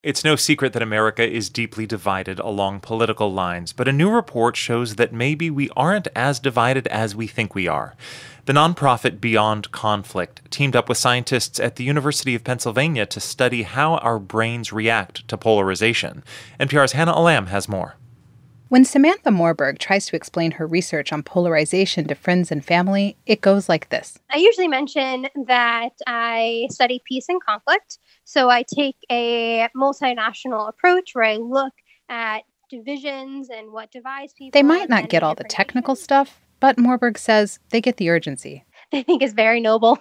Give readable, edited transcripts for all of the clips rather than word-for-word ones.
It's no secret that America is deeply divided along political lines, but a new report shows that maybe we aren't as divided as we think we are. The nonprofit Beyond Conflict teamed up with scientists at the University of Pennsylvania to study how our brains react to polarization. NPR's Hannah Alam has more. When Samantha Moorburg tries to explain her research on polarization to friends and family, it goes like this. I usually mention that I study peace and conflict. So I take a multinational approach where I look at divisions and what divides people. They might not get all the technical stuff, but Moorburg says they get the urgency. I think it's very noble.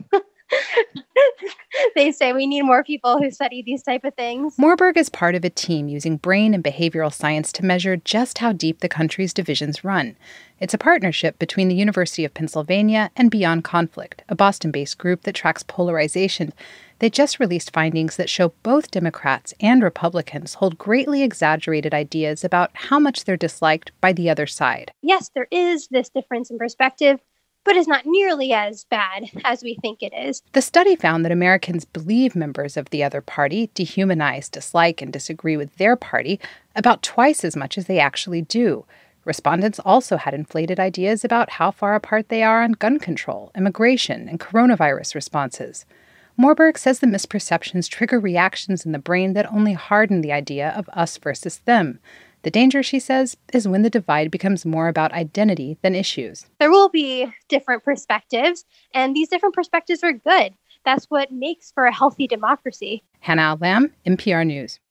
They say we need more people who study these type of things. Moorburg is part of a team using brain and behavioral science to measure just how deep the country's divisions run. It's a partnership between the University of Pennsylvania and Beyond Conflict, a Boston-based group that tracks polarization. They just released findings that show both Democrats and Republicans hold greatly exaggerated ideas about how much they're disliked by the other side. Yes, there is this difference in perspective, but it's not nearly as bad as we think it is. The study found that Americans believe members of the other party dehumanize, dislike, and disagree with their party about twice as much as they actually do. Respondents also had inflated ideas about how far apart they are on gun control, immigration, and coronavirus responses. Moorburg says the misperceptions trigger reactions in the brain that only harden the idea of us versus them. The danger, she says, is when the divide becomes more about identity than issues. There will be different perspectives, and these different perspectives are good. That's what makes for a healthy democracy. Hannah Alam, NPR News.